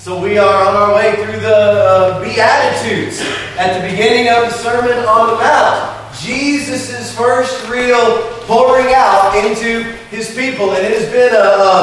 So we are on our way through the Beatitudes at the beginning of the Sermon on the Mount. Jesus' first real pouring out into his people. And it has been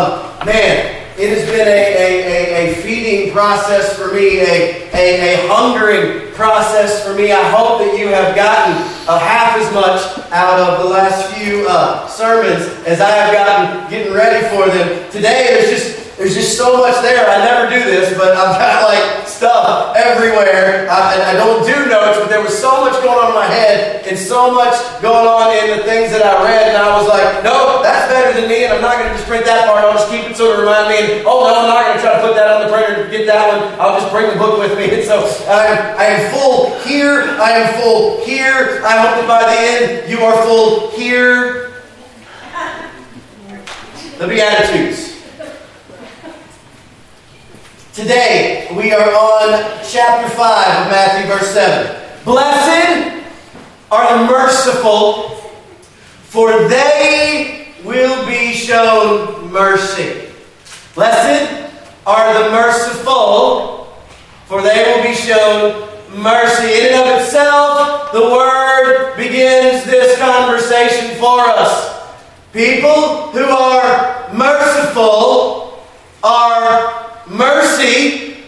a feeding process for me, a hungering process for me. I hope that you have gotten half as much out of the last few sermons as I have gotten getting ready for them. Today there's just so much there. I never do this, but I've got like stuff everywhere. I don't do notes, but there was so much going on in my head and so much going on in the things that I read, and I was like, no, that's better than me, and I'm not going to just print that part. I'll just keep it so to remind me. And, oh no, I'm not going to try to put that on the printer to get that one. I'll just bring the book with me. And so I am full here. I am full here. I hope that by the end you are full here. The Beatitudes. Today, we are on chapter 5 of Matthew, verse 7. Blessed are the merciful, for they will be shown mercy. Blessed are the merciful, for they will be shown mercy. In and of itself, the Word begins this conversation for us. People who are merciful are mercy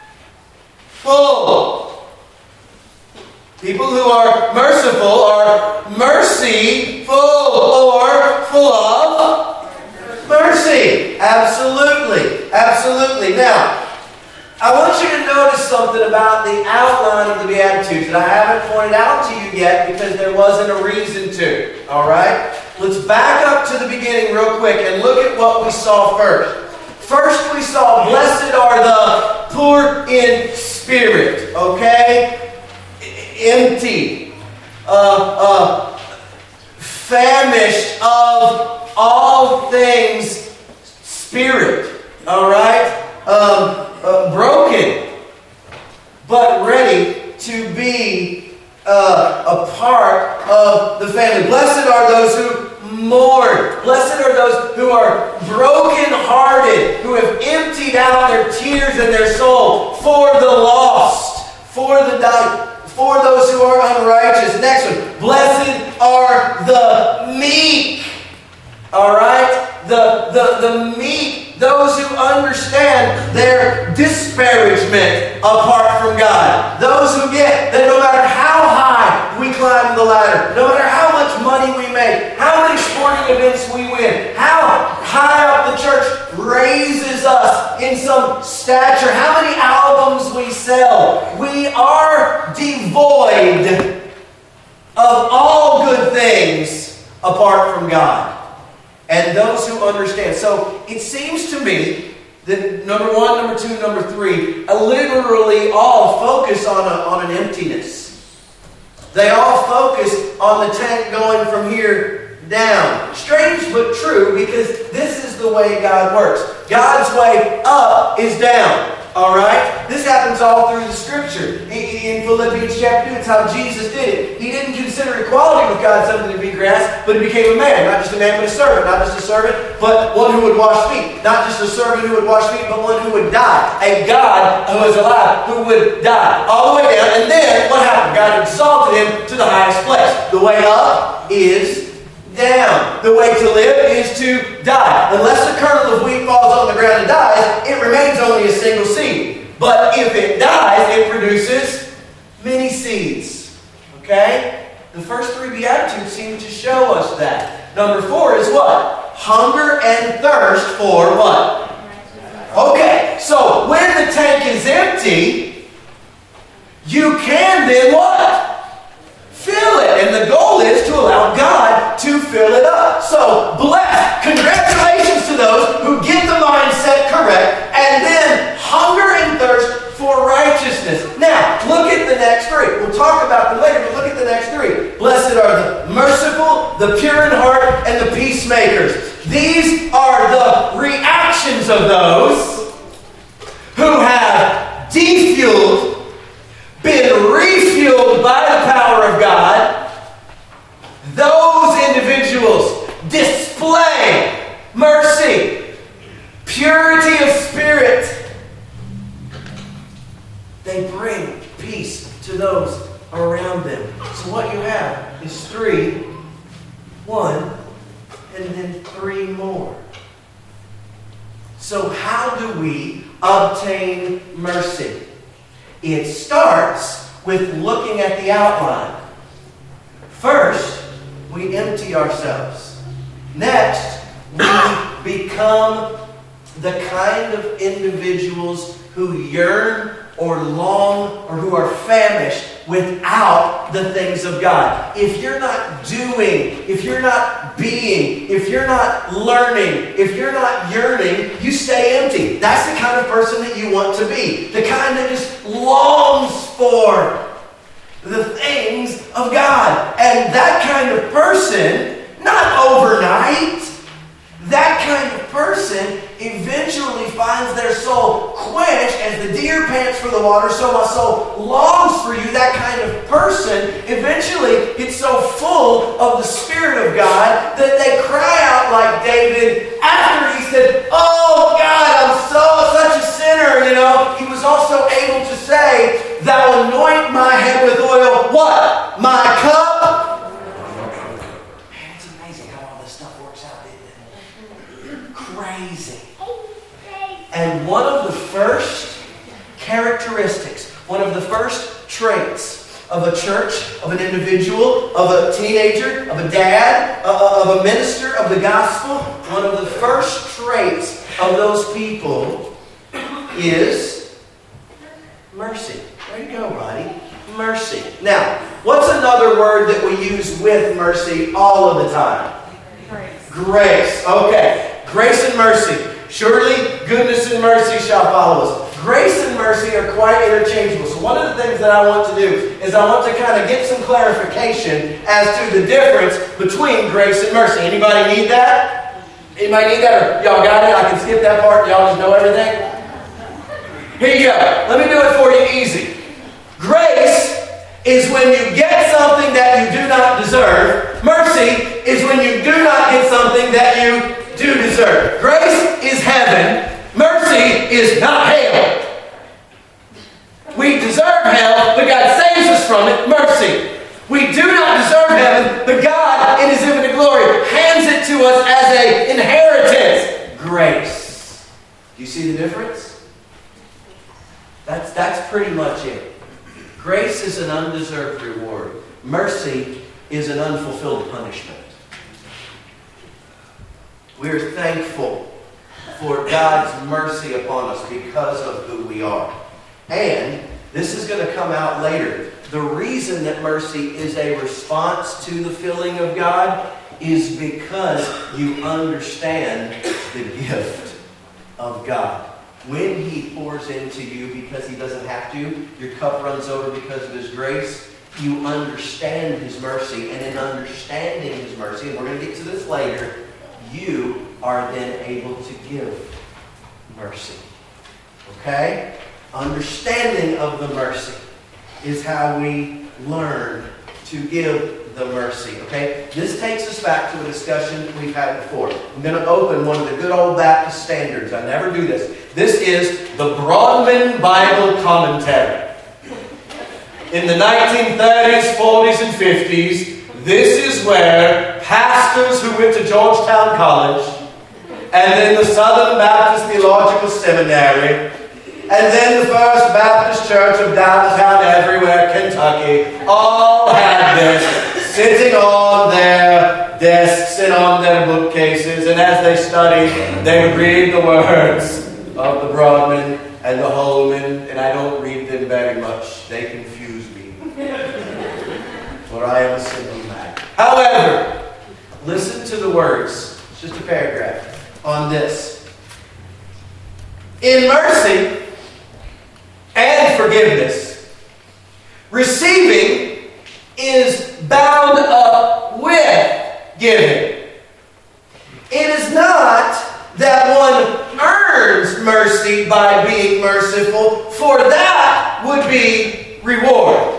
full. People who are merciful are mercy full or full of mercy. Absolutely. Absolutely. Now, I want you to notice something about the outline of the Beatitudes that I haven't pointed out to you yet because there wasn't a reason to. All right? Let's back up to the beginning real quick and look at what we saw first. First we saw, blessed are the poor in spirit, okay? Empty, famished of all things spirit, all right? Broken, but ready to be a part of the family. Blessed are those who mourn. Blessed are those who are broken-hearted, who have emptied out their tears and their soul for the lost, for the dying, for those who are unrighteous. Next one. Blessed are the meek. All right? The meek, those who understand their disparagement apart from God. Those who get that no matter how high we climb the ladder, no matter how much money we make, how many sporting events we win, how high up the church raises us in some stature, how many albums we sell, we are devoid of all good things apart from God. And those who understand. So it seems to me that number 1, number 2, number 3, literally all focus on an emptiness. They all focus on the tank going from here down. Strange but true, because this is the way God works. God's way up is down. All right? This happens all through the Scripture. In Philippians chapter 2, it's how Jesus did it. He didn't consider equality with God something to be grasped, but he became a man. Not just a man, but a servant. Not just a servant, but one who would wash feet. Not just a servant who would wash feet, but one who would die. A God who is alive, who would die. All the way down. And then, what happened? God exalted him to the highest place. The way up is down. The way to live is to die. Unless a kernel of wheat falls on the ground and dies, it remains only a single seed. But if it dies, it produces many seeds. Okay? The first 3 Beatitudes seem to show us that. Number 4 is what? Hunger and thirst for what? Okay, so when the tank is empty, you can then what? Fill it. And the goal is to allow God to fill it up. So, blessed. Congratulations to those who get the mindset correct and then hunger and thirst for righteousness. Now, look at the next 3. We'll talk about them later, but look at the next 3. Blessed are the merciful, the pure in heart, and the peacemakers. These are the reactions how do we obtain mercy? It starts with looking at the outline. First, we empty ourselves. Next, we become the kind of individuals who yearn or long or who are famished without the things of God. If you're not doing, if you're not being, if you're not learning, if you're not yearning, you stay empty. That's the kind of person that you want to be. The kind that just longs for the things of God. And that kind of person, not overnight, that kind of person eventually finds their soul quenched as the deer pants for the water, so my soul longs for you. That kind of person eventually gets so full of the Spirit of God that they cry out like David after he said, "Oh God, I'm such a sinner." He was also able to say, "Thou anoint my head with oil." What? My cup. Crazy. And one of the first characteristics, one of the first traits of a church, of an individual, of a teenager, of a dad, of a minister of the gospel, one of the first traits of those people is mercy. There you go, Roddy. Mercy. Now, what's another word that we use with mercy all of the time? Grace. Okay. Grace and mercy. Surely goodness and mercy shall follow us. Grace and mercy are quite interchangeable. So one of the things that I want to do is I want to kind of get some clarification as to the difference between grace and mercy. Anybody need that? Anybody need that? Or y'all got it? I can skip that part. Y'all just know everything? Here you go. Let me do it for you easy. Grace is when you get something that you do not deserve. Mercy is when you do not get something that you do deserve. Grace is heaven. Mercy is not hell. We deserve hell, but God saves us from it. Mercy. We do not deserve heaven, but God, in His infinite glory, hands it to us as an inheritance. Grace. Do you see the difference? That's pretty much it. Grace is an undeserved reward. Mercy is an unfulfilled punishment. We're thankful for God's mercy upon us because of who we are. And this is going to come out later. The reason that mercy is a response to the filling of God is because you understand the gift of God. When He pours into you because He doesn't have to, your cup runs over because of His grace, you understand His mercy. And in understanding His mercy, and we're going to get to this later, you are then able to give mercy. Okay? Understanding of the mercy is how we learn to give the mercy. Okay? This takes us back to a discussion we've had before. I'm going to open one of the good old Baptist standards. I never do this. This is the Broadman Bible Commentary. In the 1930s, 40s, and 50s, this is where pastors who went to Georgetown College, and then the Southern Baptist Theological Seminary, and then the First Baptist Church of downtown everywhere, Kentucky, all had this sitting on their desks and on their bookcases, and as they studied, they would read the words of the Broadman and the Holman, and I don't read them very much. They confuse me. For I am a simple man. However, listen to the words. It's just a paragraph on this. In mercy and forgiveness, receiving is bound up with giving. It is not that one earns mercy by being merciful, for that would be reward.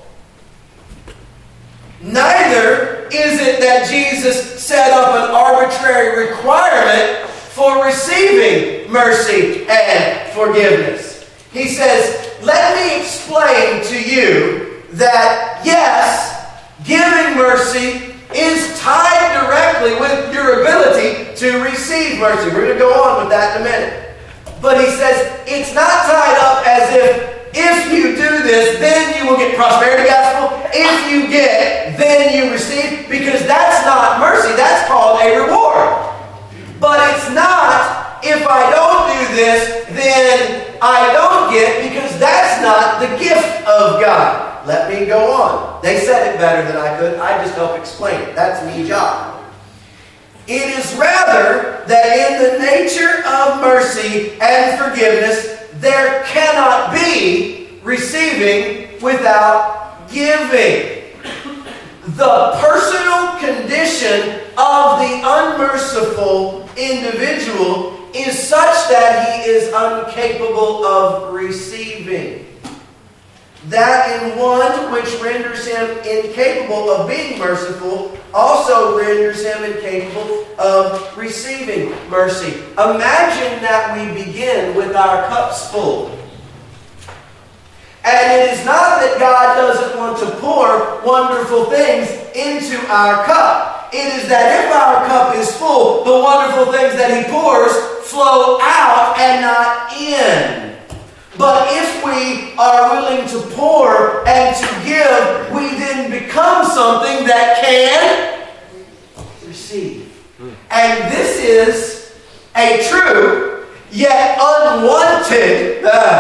Neither is it that Jesus set up an arbitrary requirement for receiving mercy and forgiveness. He says, let me explain to you that yes, giving mercy is tied directly with your ability to receive mercy. We're going to go on with that in a minute. But he says it's not tied up as if you do this, then you will get prosperity gospel. If you get, then you receive. Because that's not mercy. That's called a reward. But it's not, if I don't do this, then I don't get, because that's not the gift of God. Let me go on. They said it better than I could. I just help explain it. That's me job. It is rather that in the nature of mercy and forgiveness, there cannot be receiving without giving. The personal condition of the unmerciful individual is such that he is incapable of receiving. That in one which renders him incapable of being merciful also renders him incapable of receiving mercy. Imagine that we begin with our cups full. And it is not that God doesn't want to pour wonderful things into our cup. It is that if our cup is full, the wonderful things that He pours flow out and not in. But if we are willing to pour and to give, we then become something that can receive. And this is a true, yet unwanted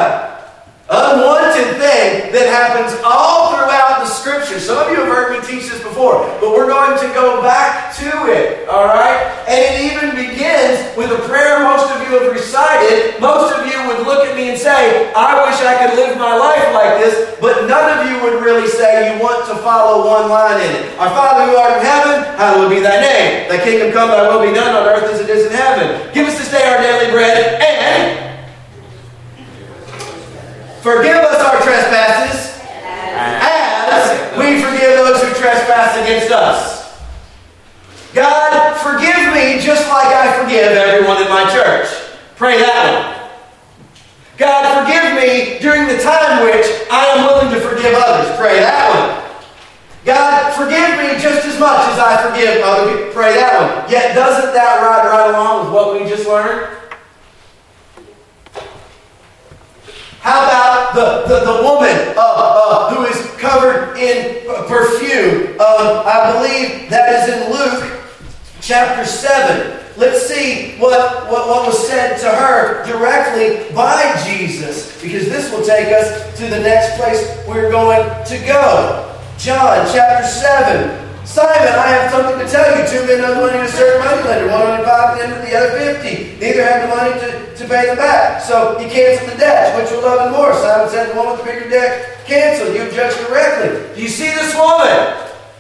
thing that happens all throughout the Scripture. Some of you have heard me teach this before, but we're going to go back to it, all right? And it even begins with a prayer most of you have recited. Most of you would look at me and say, I wish I could live my life like this, but none of you would really say you want to follow one line in it. Our Father who art in heaven, hallowed be thy name. Thy kingdom come, thy will be done on earth as it is in heaven. Give us this day our daily bread, and forgive us our trespasses as we forgive those who trespass against us. God, forgive me just like I forgive everyone in my church. Pray that one. God, forgive me during the time which I am willing to forgive others. Pray that one. God, forgive me just as much as I forgive other people. Pray that one. Yet doesn't that ride right along with what we just learned? How about the woman who is covered in perfume? I believe that is in Luke chapter 7. Let's see what was said to her directly by Jesus, because this will take us to the next place we're going to go. John chapter 7. Simon, I have something to tell you. 2 men owed money to a certain moneylender. One owed 5 and the other 50. Neither had the money to pay them back. So he canceled the debts. Which will love him more? Simon said, the one with the bigger debt canceled. You've judged correctly. Do you see this woman?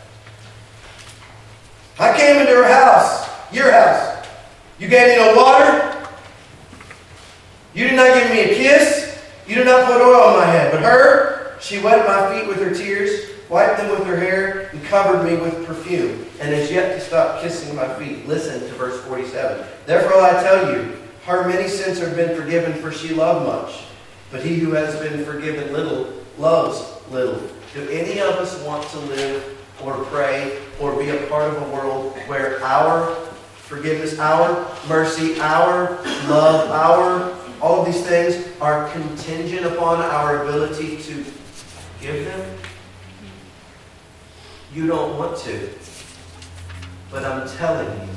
I came into her house, your house. You gave me no water. You did not give me a kiss. You did not put oil on my head. But her, she wet my feet with her tears, wiped them with her hair, and covered me with perfume, and has yet to stop kissing my feet. Listen to verse 47. Therefore I tell you, her many sins have been forgiven, for she loved much. But he who has been forgiven little, loves little. Do any of us want to live or pray or be a part of a world where our forgiveness, our mercy, our love, all of these things are contingent upon our ability to give them? You don't want to, but I'm telling you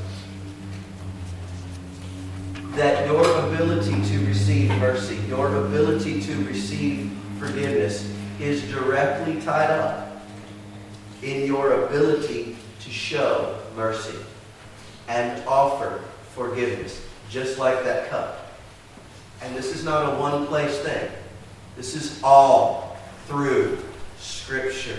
that your ability to receive mercy, your ability to receive forgiveness is directly tied up in your ability to show mercy and offer forgiveness, just like that cup. And this is not a one-place thing. This is all through Scripture.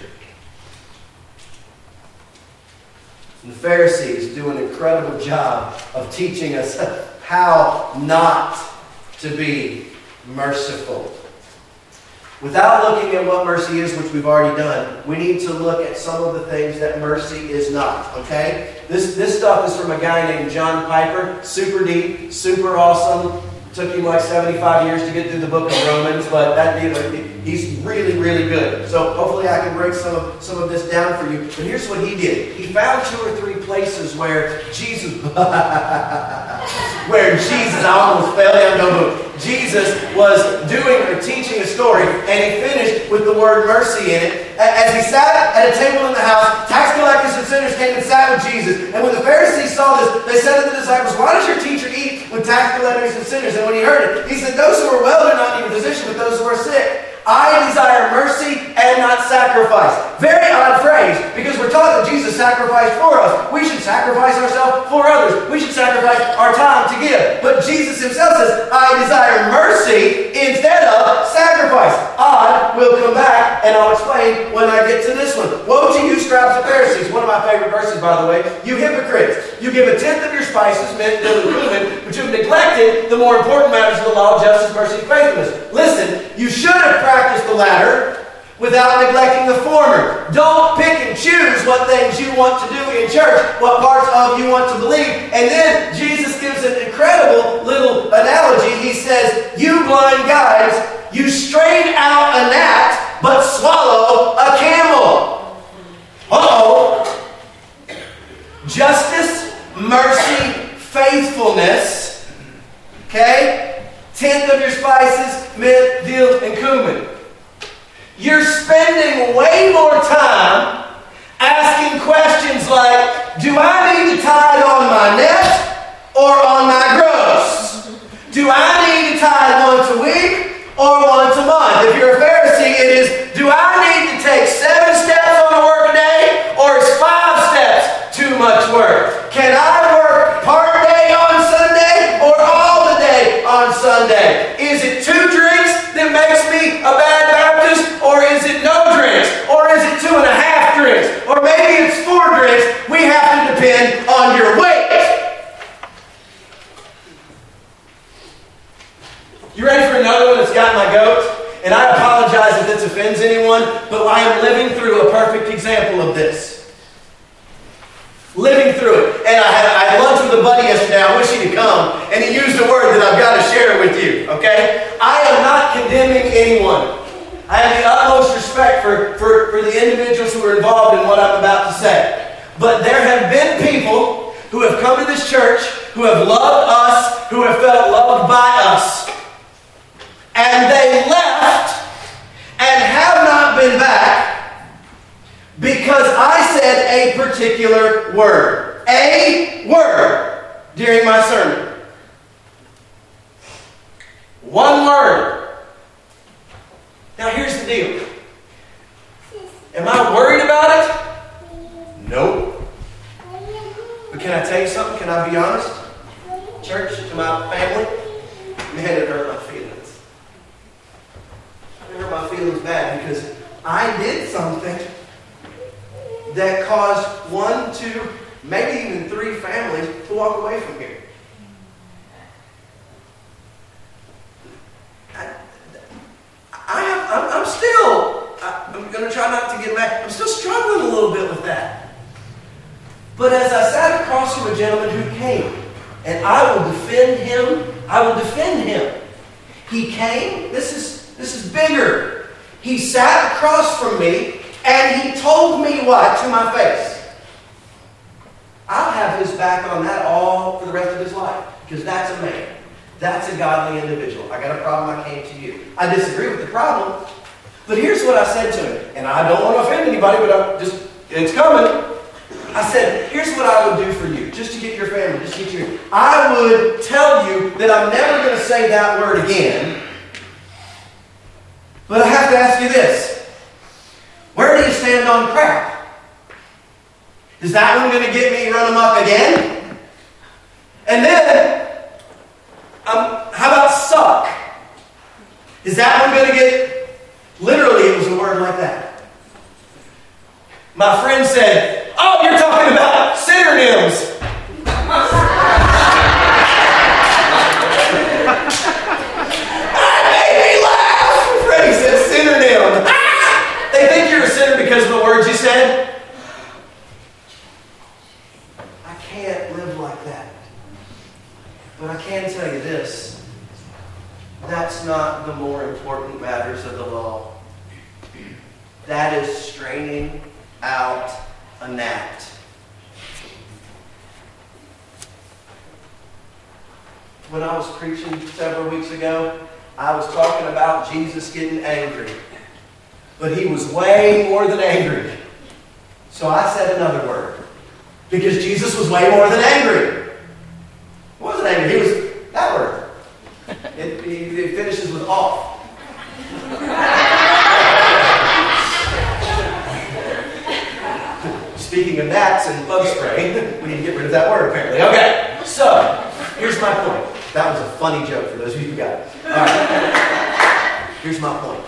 And the Pharisees do an incredible job of teaching us how not to be merciful. Without looking at what mercy is, which we've already done, we need to look at some of the things that mercy is not. Okay? This stuff is from a guy named John Piper. Super deep, super awesome. Took him like 75 years to get through the book of Romans, but he's really, really good. So hopefully I can break some of this down for you. But here's what he did. He found 2 or 3 places where Jesus where Jesus, I almost fell down, Jesus was doing or teaching a story, and he finished with the word mercy in it. As he sat at a table in the house, tax collectors and sinners came and sat with Jesus. And when the Pharisees saw this, they said to the disciples, "Why does your teacher eat with tax collectors and sinners?" And when he heard it, he said, "Those who are well do not need a physician, but those who are sick. I desire mercy and not sacrifice." Very odd phrase, because we're taught that Jesus sacrificed for us. We should sacrifice ourselves for others. We should sacrifice our time to give. But Jesus himself says, "I desire mercy instead of sacrifice." Odd, we'll come back and I'll explain when I get to this one. "Woe to you, scribes and Pharisees." One of my favorite verses, by the way. "You hypocrites, you give a tenth of your spices, mint, dill, and cumin, but you've neglected the more important matters of the law, justice, mercy, and faithfulness." Listen, you should have practiced the latter without neglecting the former. Don't pick and choose what things you want to do in church, what parts of you want to believe. And then Jesus gives an incredible little analogy. He says, "You blind guides, you strain out a gnat, but swallow a camel." Uh-oh. Justice, mercy, faithfulness. Okay? Tenth of your spices, mint, dill, and cumin. You're spending way more time asking questions like, do I need to tithe on my net or on my gross? Do I need to tithe once a week or once a month? If you're a Pharisee, it is, do I need to take 7 steps on a work day, or is 5 steps too much work? Can I work part day on Sunday or all the day on Sunday? Is it 2 drinks that makes me a bad Baptist, or is it no drinks? Or is it 2.5 drinks? Or maybe it's 4 drinks. We have to depend on your weight. You ready for another one that's got my goat? And I apologize if this offends anyone, but I am living through a perfect example of this. Living through it. And I had lunch with a buddy yesterday. I wish he'd come. And he used a word that I've got to share with you. Okay? I am not condemning anyone. I have the utmost respect for the individuals who are involved in what I'm about to say. But there have been people who have come to this church, who have loved us, who have felt loved by us. And they left and have not been back because I said a particular word. A word during my sermon. One word. Now here's the deal. Am I worried about it? Nope. But can I tell you something? Can I be honest? Church, to my family, man, it hurt my feelings. It hurt my feelings bad because I did something that caused 1, 2, maybe even 3 families to walk away from here. I'm going to try not to get mad. I'm still struggling a little bit with that. But as I sat across from a gentleman who came, and I will defend him. He came, this is bigger. He sat across from me, and he told me what to my face. I'll have his back on that all for the rest of his life, because that's a man. That's a godly individual. I got a problem, I came to you. I disagree with the problem, but here's what I said to him, and I don't want to offend anybody, but it's coming. I said, here's what I would do for you, just to get your family, just to get you. I would tell you that I'm never going to say that word again, but I have to ask you this. Where do you stand on crap? Is that one going to get me run amok again? And then, how about suck? Is that one going to get, literally it was a word like that. My friend said, oh, you're talking about synonyms. That made me laugh. Freddie said synonym. They think you're a sinner because of the words you said. I can't live like that. But I can tell you this. That's not the more important matters of the law. That is straining out a gnat. when I was preaching several weeks ago, I was talking about Jesus getting angry. But he was way more than angry. So I said another word. Because Jesus was way more than angry. He wasn't angry. He was that word. It finishes with off. Speaking of gnats and bug spray, we need to get rid of that word apparently. Okay, so here's my point. That was a funny joke for those of you who got it. All right. Here's my point.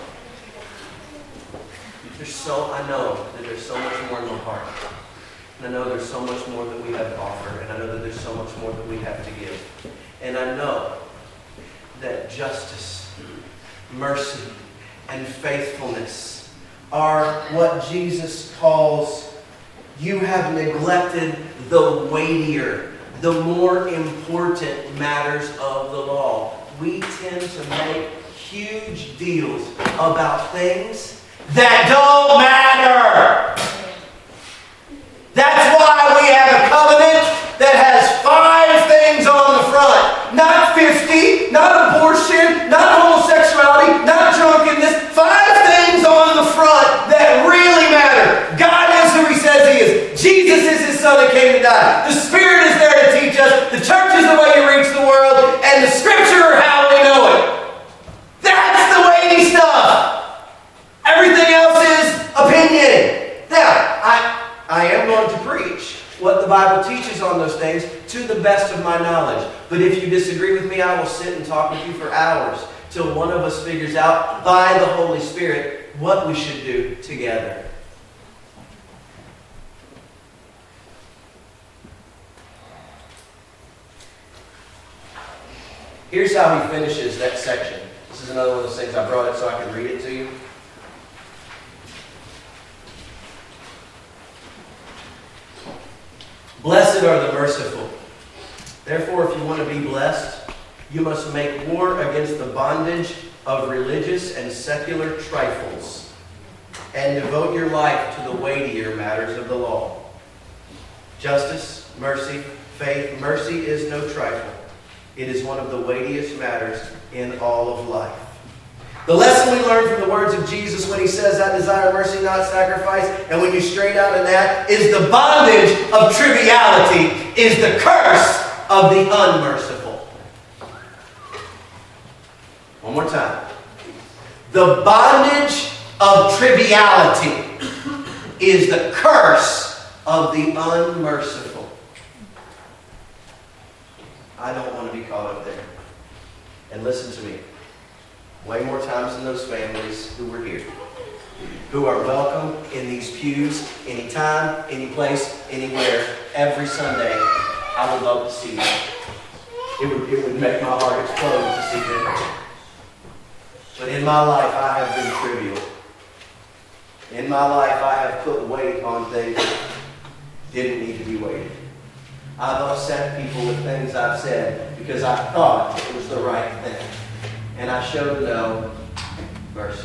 I know that there's so much more in my heart. And I know there's so much more that we have to offer. And I know that there's so much more that we have to give. And I know that justice, mercy, and faithfulness are what Jesus calls, you have neglected the weightier, the more important matters of the law. We tend to make huge deals about things that don't matter. That's why we have a covenant that has 5 things on the front. Not 50, not abortion, not homosexuality, not drunkenness. 5 things on the front that really matter. God is who He says He is. Jesus is His Son that came to die. The Spirit is there to teach us. The church is the way you reach the world. And the Scripture are how we know it. That's the weighty stuff. Everything else is opinion. Now, I am going to preach what the Bible teaches on those things to the best of my knowledge. But if you disagree with me, I will sit and talk with you for hours till one of us figures out by the Holy Spirit what we should do together. Here's how he finishes that section. This is another one of those things I brought it so I can read it to you. Blessed are the merciful. Therefore, if you want to be blessed, you must make war against the bondage of religious and secular trifles and devote your life to the weightier matters of the law. Justice, mercy, faith. Mercy is no trifle. It is one of the weightiest matters in all of life. The lesson we learn from the words of Jesus when He says, I desire mercy, not sacrifice, and when you straight out of that, is the bondage of triviality, is the curse of the unmerciful. One more time. The bondage of triviality is the curse of the unmerciful. I don't want to be caught up there. And listen to me. Way more times than those families who were here, who are welcome in these pews, anytime, any place, anywhere, every Sunday. I would love to see them. It would make my heart explode to see them. But in my life, I have been trivial. In my life, I have put weight on things that didn't need to be weighted. I've upset people with things I've said because I thought it was the right thing. And I showed no mercy.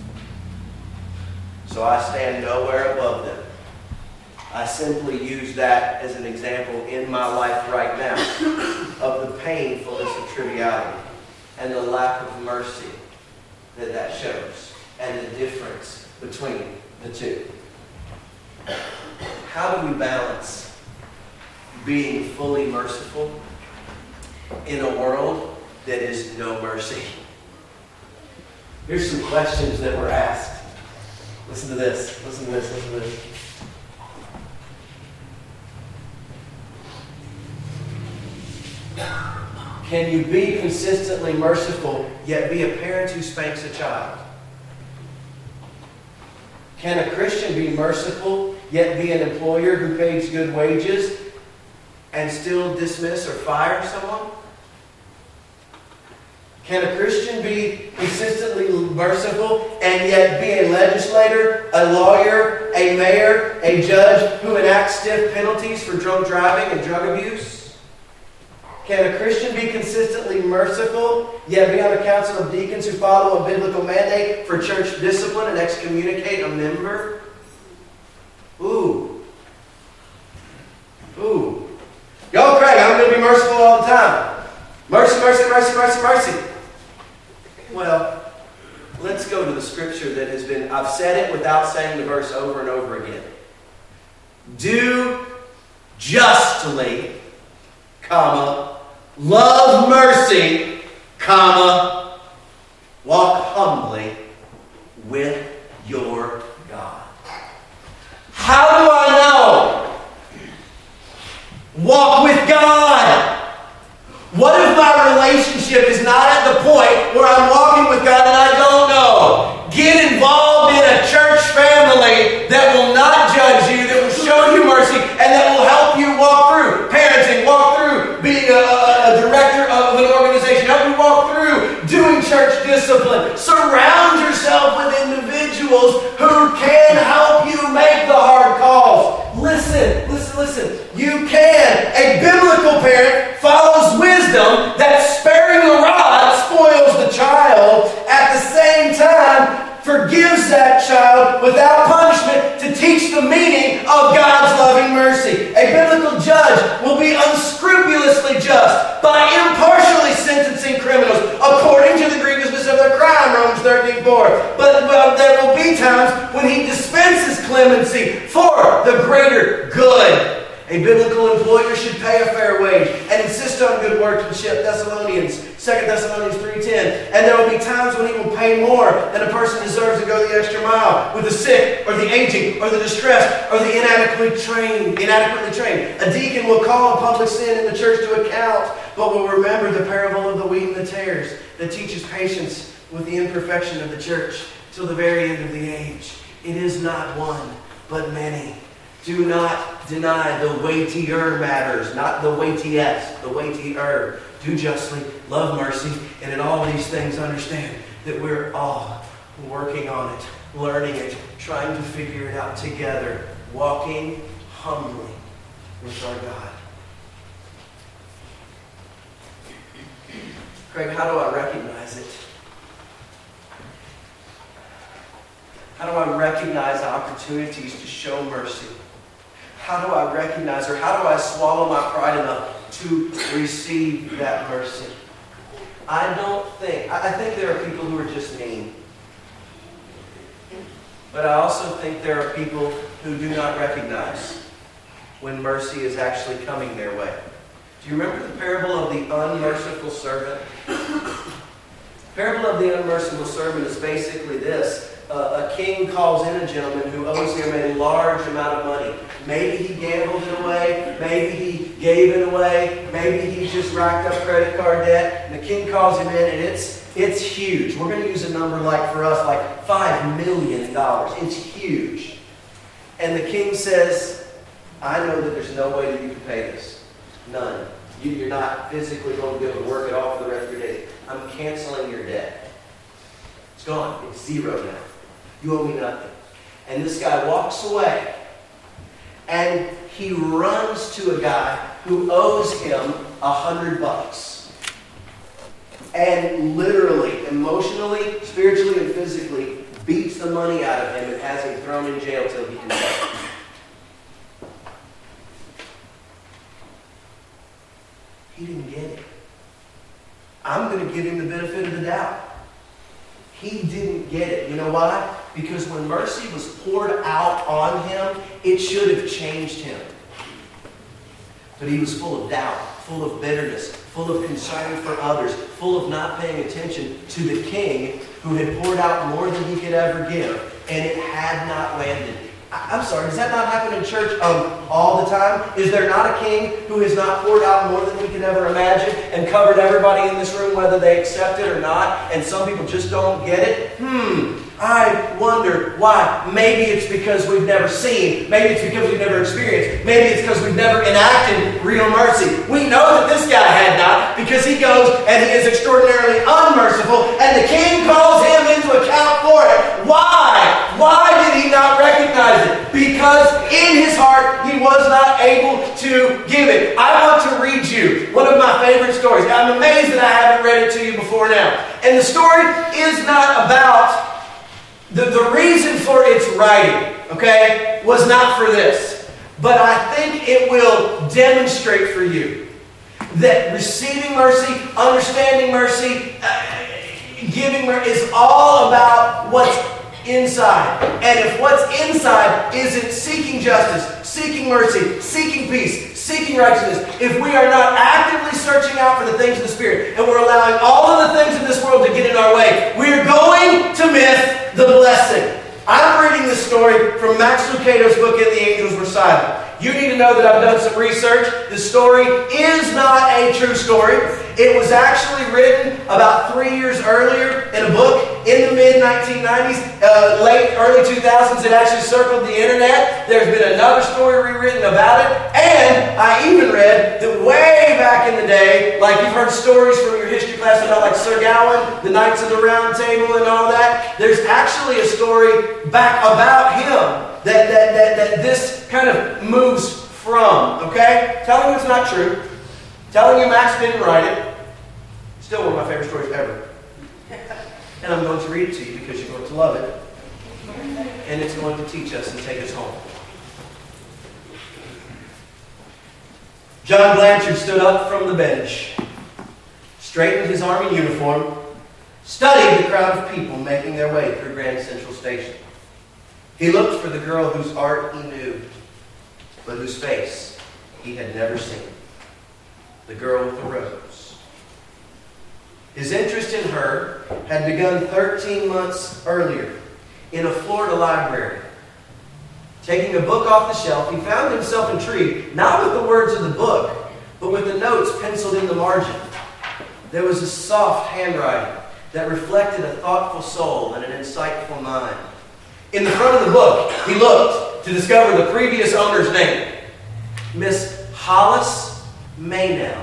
So I stand nowhere above them. I simply use that as an example in my life right now of the painfulness of triviality and the lack of mercy that shows and the difference between the two. How do we balance being fully merciful in a world that is no mercy? Here's some questions that were asked. Listen to this. Listen to this. Listen to this. Can you be consistently merciful, yet be a parent who spanks a child? Can a Christian be merciful, yet be an employer who pays good wages and still dismiss or fire someone? Can a Christian be consistently merciful and yet be a legislator, a lawyer, a mayor, a judge who enacts stiff penalties for drunk driving and drug abuse? Can a Christian be consistently merciful, yet be on a council of deacons who follow a biblical mandate for church discipline and excommunicate a member? Ooh. Yo, Craig, I'm going to be merciful all the time. Mercy, mercy, mercy, mercy, mercy. Well, let's go to the scripture that has been, I've said it without saying the verse over and over again. Do justly, comma, love mercy, comma, walk humbly with your God. How do I know? Walk with God. What if my relationship is not at the point where I'm walking with God and I don't know? Get involved in a church family that will not judge you, that will show you mercy, and that will help you walk through parenting, walk through being a director of an organization, help you walk through doing church discipline. Surround yourself with individuals who can help you make the hard calls. Listen. You can. A biblical parent follows wisdom that sparing the rod spoils the child. At the same time, forgives that child without punishment to teach the meaning of God's loving mercy. A biblical judge will be unscrupulously just by impartially sentencing criminals according to the grievousness of their crime, Romans 13:4. But there will be times when he dispenses clemency for the greater good. A biblical employer should pay a fair wage and insist on good workmanship, 2 Thessalonians 3:10. And there will be times when he will pay more than a person deserves to go the extra mile with the sick or the aging or the distressed or the inadequately trained. A deacon will call a public sin in the church to account, but will remember the parable of the wheat and the tares that teaches patience with the imperfection of the church till the very end of the age. It is not one, but many. Do not deny the weightier matters, not the weightiest, the weightier. Do justly, love mercy, and in all these things understand that we're all working on it, learning it, trying to figure it out together, walking humbly with our God. Craig, how do I recognize it? How do I recognize opportunities to show mercy? How do I recognize, or how do I swallow my pride enough to receive that mercy? I think there are people who are just mean. But I also think there are people who do not recognize when mercy is actually coming their way. Do you remember the parable of the unmerciful servant? The parable of the unmerciful servant is basically this. A king calls in a gentleman who owes him a large amount of money. Maybe he gambled it away. Maybe he gave it away. Maybe he just racked up credit card debt. And the king calls him in, and it's huge. We're going to use a number like for us, like $5 million. It's huge. And the king says, I know that there's no way that you can pay this. None. You're not physically going to be able to work it off for the rest of your days. I'm canceling your debt. It's gone. It's zero now. You owe me nothing. And this guy walks away. And he runs to a guy who owes him $100. And literally, emotionally, spiritually, and physically beats the money out of him and has him thrown in jail till he can pay. He didn't get it. I'm going to give him the benefit of the doubt. He didn't get it. You know why? Because when mercy was poured out on him, it should have changed him. But he was full of doubt, full of bitterness, full of concern for others, full of not paying attention to the king who had poured out more than he could ever give, and it had not landed. I'm sorry, does that not happen in church all the time? Is there not a king who has not poured out more than we could ever imagine and covered everybody in this room, whether they accept it or not, and some people just don't get it? I wonder why. Maybe it's because we've never seen. Maybe it's because we've never experienced. Maybe it's because we've never enacted real mercy. We know that this guy had not, because he goes and he is extraordinarily unmerciful, and the king calls him into account for it. Why? Why did he not recognize it? Because in his heart he was not able to give it. I want to read you one of my favorite stories. I'm amazed that I haven't read it to you before now. And the story is not about the reason for its writing, okay, was not for this. But I think it will demonstrate for you that receiving mercy, understanding mercy, giving mercy is all about what's inside. And if what's inside isn't seeking justice, seeking mercy, seeking peace, seeking righteousness, if we are not actively searching out for the things of the Spirit, and we're allowing all of the things of this world to get in our way, we're going to miss the blessing. I'm reading this story from Max Lucado's book, In the Angels Were Silent. You need to know that I've done some research. The story is not a true story. It was actually written about 3 years earlier in a book in the mid-1990s, early 2000s. It actually circled the internet. There's been another story rewritten about it. And I even read that way back in the day, like you've heard stories from your history class about like Sir Gawain, the Knights of the Round Table and all that. There's actually a story back about him that this kind of moves from, okay? Telling you it's not true. Telling you Max didn't write it. Still one of my favorite stories ever. And I'm going to read it to you because you're going to love it. And it's going to teach us and take us home. John Blanchard stood up from the bench, straightened his army uniform, studied the crowd of people making their way through Grand Central Station. He looked for the girl whose heart he knew, but whose face he had never seen. The girl with the rose. His interest in her had begun 13 months earlier in a Florida library. Taking a book off the shelf, he found himself intrigued, not with the words of the book, but with the notes penciled in the margin. There was a soft handwriting that reflected a thoughtful soul and an insightful mind. In the front of the book, he looked to discover the previous owner's name, Miss Hollis Maynell.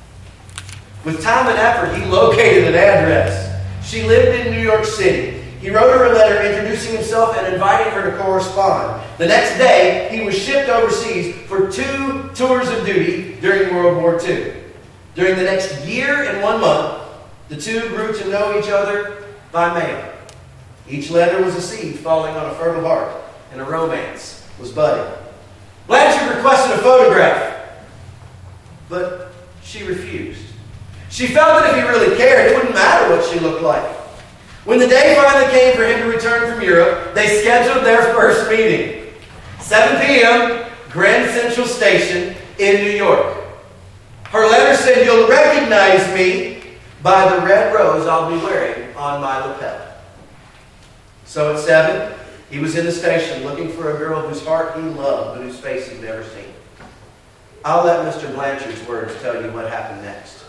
With time and effort, he located an address. She lived in New York City. He wrote her a letter introducing himself and inviting her to correspond. The next day, he was shipped overseas for 2 tours of duty during World War II. During the next year and 1 month, the two grew to know each other by mail. Each letter was a seed falling on a fertile heart, and a romance was budding. Blanchard requested a photograph, but she refused. She felt that if he really cared, it wouldn't matter what she looked like. When the day finally came for him to return from Europe, they scheduled their first meeting. 7 p.m., Grand Central Station in New York. Her letter said, "You'll recognize me by the red rose I'll be wearing on my lapel." So at 7, he was in the station looking for a girl whose heart he loved, but whose face he'd never seen. I'll let Mr. Blanchard's words tell you what happened next.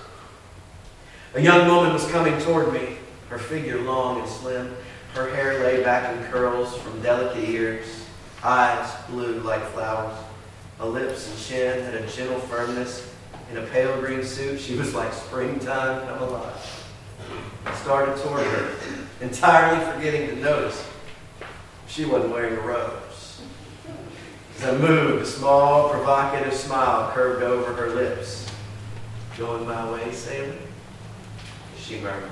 A young woman was coming toward me, her figure long and slim, her hair lay back in curls from delicate ears, eyes blue like flowers, her lips and chin had a gentle firmness. In a pale green suit, she was like springtime come alive. I started toward her, entirely forgetting to notice she wasn't wearing a rose. As I moved, a small, provocative smile curved over her lips. "Going my way, sailor?" she murmured.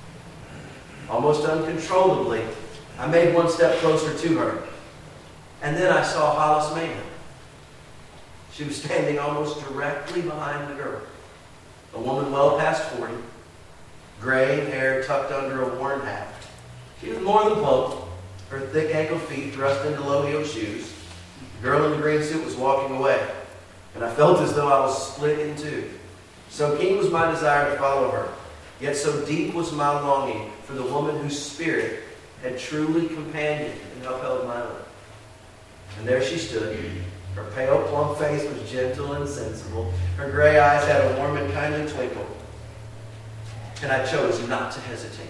Almost uncontrollably, I made one step closer to her. And then I saw Hollis Maynell. She was standing almost directly behind the girl. A woman well past 40, gray hair tucked under a worn hat. She was more than plump, her thick ankle feet thrust into low-heeled shoes. The girl in the green suit was walking away, and I felt as though I was split in two. So keen was my desire to follow her, yet so deep was my longing for the woman whose spirit had truly companioned and upheld my life. And there she stood. Her pale, plump face was gentle and sensible. Her gray eyes had a warm and kindly twinkle. And I chose not to hesitate.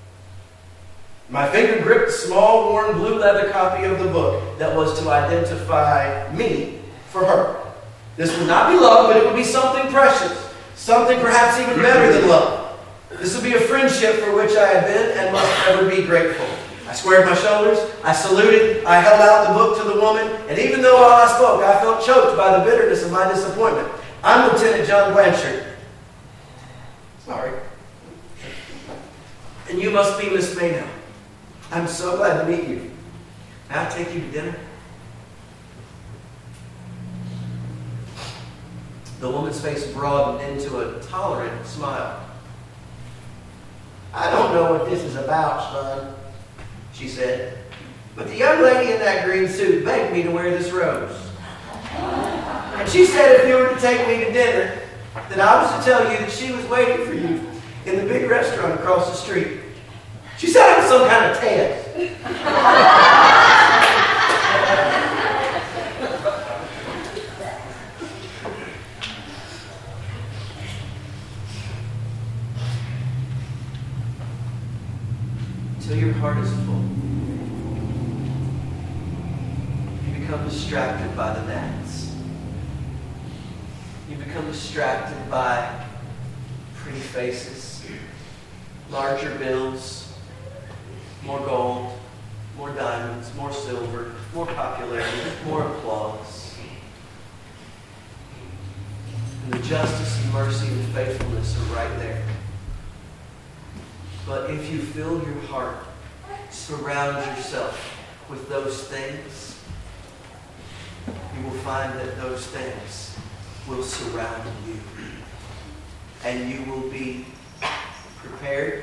My finger gripped a small, worn blue leather copy of the book that was to identify me for her. This would not be love, but it would be something precious. Something perhaps even better than love. This would be a friendship for which I had been and must ever be grateful. I squared my shoulders, I saluted, I held out the book to the woman, and even though while I spoke, I felt choked by the bitterness of my disappointment. "I'm Lieutenant John Blanchard." "Sorry." "And you must be Miss Maynell. I'm so glad to meet you. May I take you to dinner?" The woman's face broadened into a tolerant smile. "I don't know what this is about, son," she said, "but the young lady in that green suit begged me to wear this rose. And she said if you were to take me to dinner, that I was to tell you that she was waiting for you in the big restaurant across the street. She said it was some kind of test." Until your heart is full, you become distracted by the gnats. You become distracted by pretty faces, larger bills, more gold, more diamonds, more silver, more popularity, more applause. And the justice and mercy and faithfulness are right there. But if you fill your heart, surround yourself with those things, you will find that those things will surround you. And you will be prepared,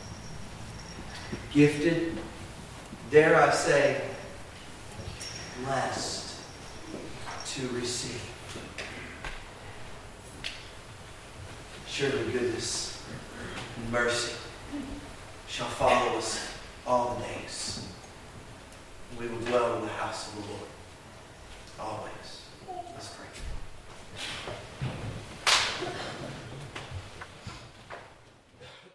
gifted, dare I say, blessed to receive. Surely goodness and mercy shall follow us all the days. We will dwell in the house of the Lord always.